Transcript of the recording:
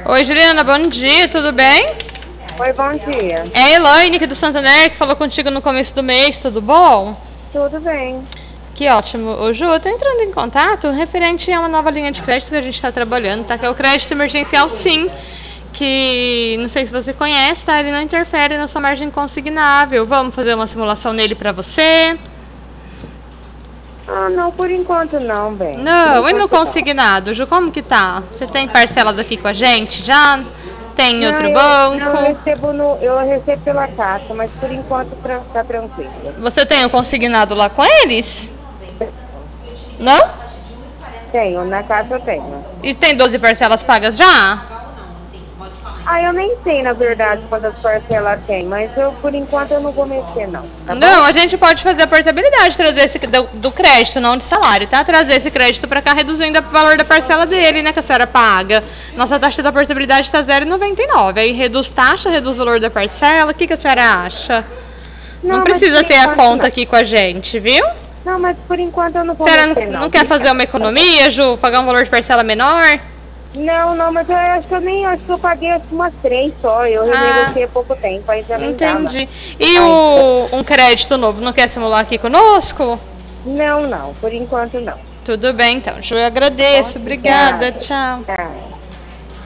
Oi, Juliana, bom dia, tudo bem? Oi, bom dia. É a Elaine aqui do Santander que falou contigo no começo do mês, tudo bom? Tudo bem? Que ótimo. Ô, Ju, eu tô entrando em contato referente a uma nova linha de crédito que a gente está trabalhando, tá? Que é o crédito emergencial Sim, que não sei se você conhece, tá? Ele não interfere na sua margem consignável. Vamos fazer uma simulação nele pra você? Ah, não, por enquanto não, bem. Não, e no Por enquanto não. consignado, Ju, como que tá? Você tem parcelado aqui com a gente já? Tem em Não, outro não, banco? eu recebo pela caixa, mas por enquanto tá tranquilo. Você tem o consignado lá com eles? Não? Tenho, na caixa eu tenho. E tem 12 parcelas pagas já? Ah, eu nem sei, na verdade, quantas parcelas tem, mas por enquanto eu não vou mexer, não, tá Não, bom? a gente pode fazer a portabilidade, trazer esse do crédito, não de salário, tá? Trazer esse crédito para cá, reduzindo o valor da parcela dele, né, que a senhora paga. Nossa taxa da portabilidade está 0,99. Aí reduz taxa, reduz o valor da parcela. O que a senhora acha? Não Não, mas precisa por ter a enquanto conta não. aqui com a gente, viu? Não, mas por enquanto eu não A vou senhora mexer, não não. quer fazer Obrigada, uma tá bom? economia, Ju? Pagar um valor de parcela menor? Não, mas eu acho que eu paguei umas 3 só. Eu Ah, renegociei há pouco tempo, aí já nem dava. entendi. E Aí, um crédito novo, não quer simular aqui conosco? não, por enquanto não. Tudo bem, então. Eu Tá bom? agradeço. Obrigada. Obrigada. Tchau. Tchau.